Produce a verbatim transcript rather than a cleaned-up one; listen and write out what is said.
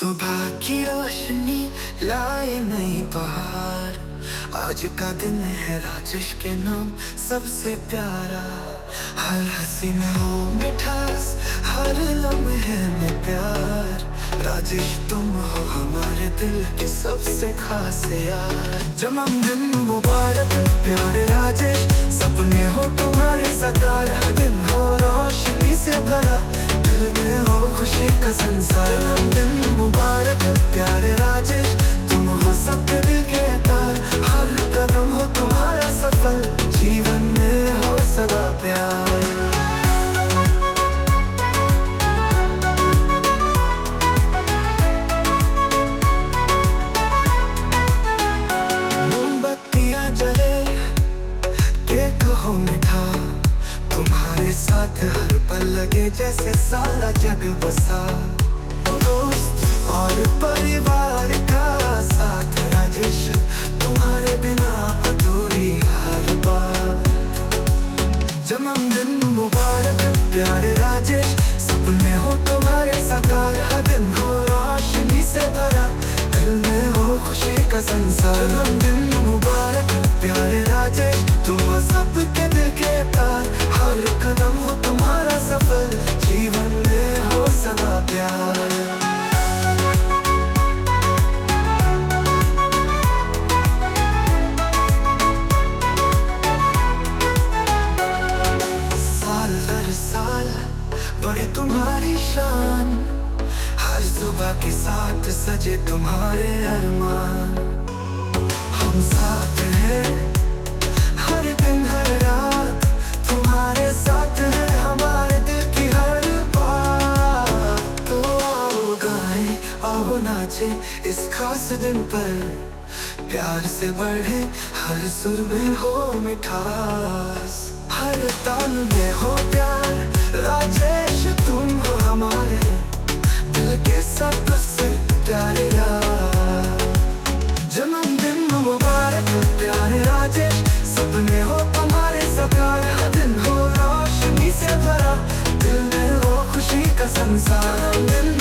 सुबह की रोशनी लाए नई बहार। आज का दिन है राजेश के नाम सबसे प्यारा। हर हंसी में हो मिठास, हर लम्हे में प्यार। राजेश तुम हो हमारे दिल के सबसे खास यार। जन्मदिन मुबारक प्यारे राजेश, सपने हो तुम्हारे साकार। हर दिन हो रोशनी से भरा, दिल में हो खुशी का संसार। जन्मदिन मुबारक प्यारे राजेश, तुम हो सबके दिल के तार। हर कदम हो तुम्हारा सफल, जीवन में हो सदा प्यार। मोमबत्तियां जले, केक हो मीठा, तुम्हारे साथ हर पल लगे जैसे सारा जग बसा। दोस्त और परिवार का साथ राजेश, तुम्हारे बिना अधूरी हर बात। जन्मदिन मुबारक प्यारे राजेश, सपने हो तुम्हारे साकार। हर दिन हो रोशनी से भरा, दिल में हो खुशी का संसार। जन्मदिन मुबारक प्यारे राजेश, तुम हो सबके दिल के तार। हर कदम हो तुम्हारा सफल, जीवन में हो सदा प्यार। साल दर साल बढ़े तुम्हारी शान, हर सुबह के साथ सजे तुम्हारे अरमान। हम साथ हैं हर दिन हर रात, तुम्हारे साथ है हमारे दिल की हर बात। तो आओ गाएं, आओ नाचे इस खास दिन पर। प्यार से बढ़े हर सुर में हो मिठास, हर ताल में हो प्यार। राजेश तुम हो हमारे दिल के सबसे प्यारे यार। जन्मदिन मुबारक प्यारे राजेश, सपने हो तुम्हारे साकार। हर दिन हो रोशनी से भरा, दिल में हो खुशी का संसार।